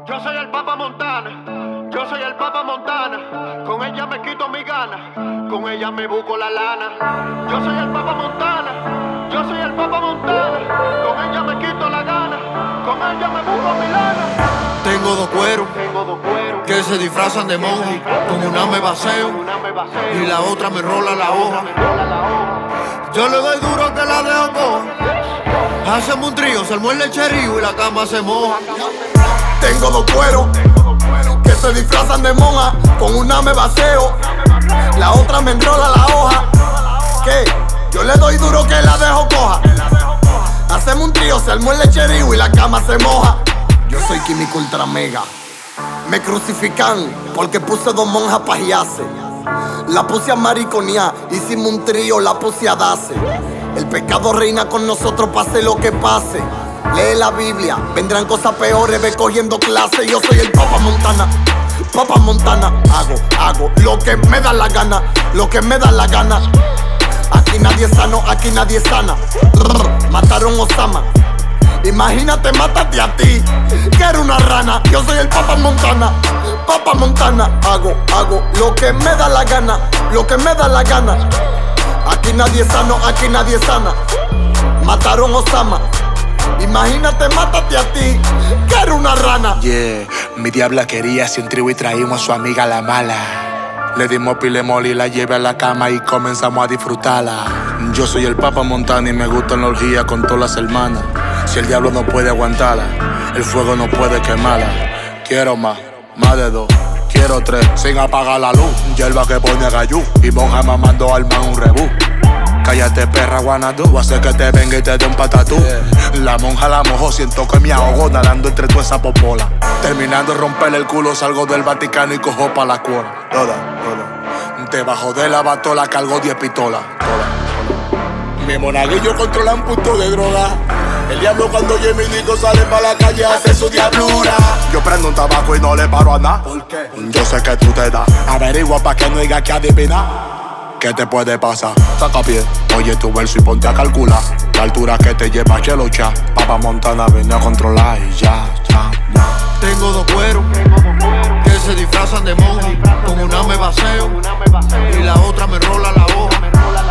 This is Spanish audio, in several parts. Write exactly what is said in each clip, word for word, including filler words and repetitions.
Yo soy el Papa Montana, yo soy el Papa Montana. Con ella me quito mi gana, con ella me busco la lana. Yo soy el Papa Montana, yo soy el Papa Montana. Con ella me quito la gana, con ella me busco mi lana. Tengo dos cueros Tengo dos cueros que se disfrazan de monje. Con una me baseo una me baseo y la otra me rola la hoja. me rola la hoja. Yo le doy duro que la dejo coja. Hacemos un trío, se muerde el cherío y la cama se moja. Tengo dos cueros que se disfrazan de monja. Con una me baseo, la otra me enrola la hoja. ¿Qué? Yo le doy duro que la dejo coja. Hacemos un trío, se armó el lecherío y la cama se moja. Yo soy químico ultra mega. Me crucifican porque puse dos monjas pajiase. La puse a mariconear, hicimos un trío, la puse a darse. El pecado reina con nosotros, pase lo que pase. Lee la Biblia, vendrán cosas peores, ve cogiendo clase. Yo soy el Papa Montana, Papa Montana. Hago, hago lo que me da la gana, lo que me da la gana. Aquí nadie es sano, aquí nadie es sana. Rrr, mataron Osama. Imagínate, mátate a ti, que era una rana. Yo soy el Papa Montana, Papa Montana. Hago, hago lo que me da la gana, lo que me da la gana. Aquí nadie es sano, aquí nadie es sana. Mataron Osama. Imagínate, mátate a ti, que era una rana. Yeah, mi diabla quería sin tribu y traímos a su amiga la mala. Le dimos pile mole y la llevé a la cama y comenzamos a disfrutarla. Yo soy el Papa Montana y me gusta la orgía con todas las hermanas. Si el diablo no puede aguantarla, el fuego no puede quemarla. Quiero más, más de dos, quiero tres, sin apagar la luz. Hierba que pone gallú y monja mamando alma un rebú. Cállate, perra, guanadú, voy a hacer que te venga y te dé un patatú. La monja la mojó, siento que me ahogo nadando entre toda esa popola. Terminando de romperle el culo, salgo del Vaticano y cojo pa' la cuora. Toda, toda. Debajo de la batola cargo diez pistolas. Toda, toda. Mi monaguillo controla un punto de droga. El diablo cuando oye mi disco sale pa' la calle, hace su diablura. Yo prendo un tabaco y no le paro a nada. ¿Por qué? Yo sé que tú te das. Averigua pa' que no diga que adivinar. ¿Qué te puede pasar? Saca pie, oye tu verso y ponte a calcular la altura que te lleva Chelocha. Papa Montana viene a controlar y ya, ya, ya. Tengo dos cueros que se disfrazan de monje. Con una me baseo y la otra me rola la hoja.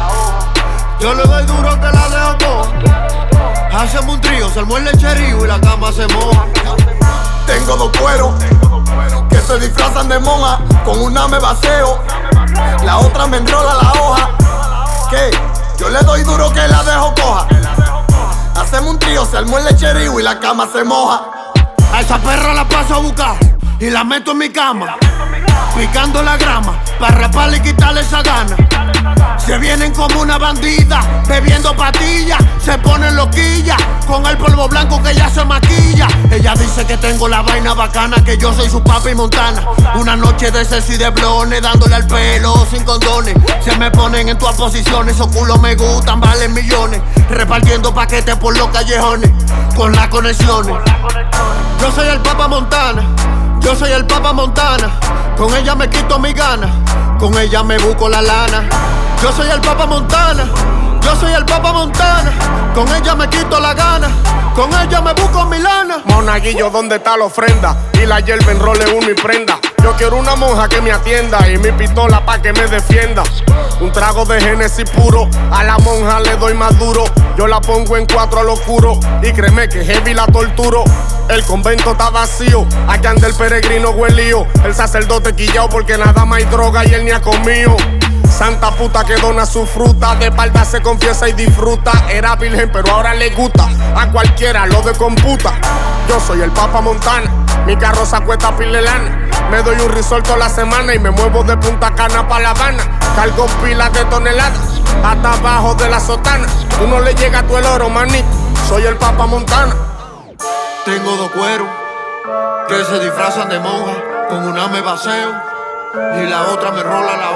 Yo le doy duro que la dejo coja. Hacemos un trío, se muerde el cherío y la cama se moja. Tengo dos cueros que se disfrazan de monja. Con una me baseo, la otra me enrola la hoja. ¿Qué? Yo le doy duro que la dejo coja. Hacemos un trío, se armó el lecherío y la cama se moja. A esa perra la paso a buscar y la meto en mi cama, picando la grama, para raparle y quitarle esa gana. Se vienen como una bandida, bebiendo patillas, se ponen loquillas, con el polvo blanco que ya se maquilla. Ella dice que tengo la vaina bacana, que yo soy su papi Montana. Una noche de sexy de blones, dándole al pelo sin condones. Se me ponen en todas posiciones, esos culos me gustan, valen millones. Repartiendo paquetes por los callejones, con las conexiones. Yo soy el Papa Montana, yo soy el Papa Montana. Con ella me quito mi gana, con ella me busco la lana. Yo soy el Papa Montana, yo soy el Papa Montana. Con ella me quito la gana, con ella me busco mi lana. Monaguillo, ¿dónde está la ofrenda? Y la hierba enrole uno y prenda. Yo quiero una monja que me atienda y mi pistola pa' que me defienda. Un trago de Genesis puro, a la monja le doy más duro. Yo la pongo en cuatro al oscuro y créeme que heavy la torturo. El convento está vacío, allá anda el peregrino huelío. El sacerdote quillao porque nada más hay droga y él ni ha comido. Santa puta que dona su fruta, de espalda se confiesa y disfruta. Era virgen pero ahora le gusta, a cualquiera lo de computa. Yo soy el Papa Montana, mi carro se acuesta pile lana. Me doy un risol toda la semana y me muevo de Punta Cana pa' La Habana. Cargo pilas de toneladas, hasta abajo de la sotana. Tú no le llega a tu el oro, manito, soy el Papa Montana. Tengo dos cueros que se disfrazan de monja. Con una me baseo y la otra me rola la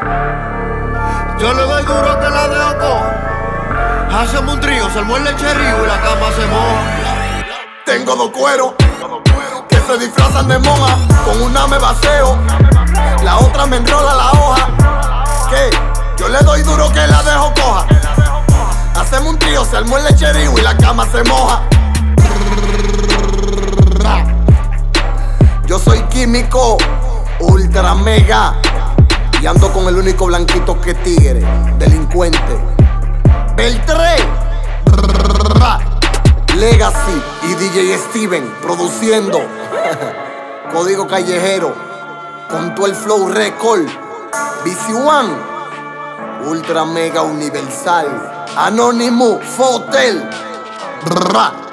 hoja. Yo le doy duro que la dejo coja. Hacemos un trío, se muerde el cherío y la cama se moja. Tengo dos cueros que se disfrazan de monja. Con una me baseo, la otra me enrola la hoja. ¿Qué? Yo le doy duro que la dejo coja. Hacemos un trío, se armó el lecherío y la cama se moja. químico, ultra mega. Y ando con el único blanquito que tigre, delincuente. Beltré, Legacy y D J Steven produciendo. Código callejero, con todo el flow record. B C One, ultra mega universal. Anonymous, Fotel.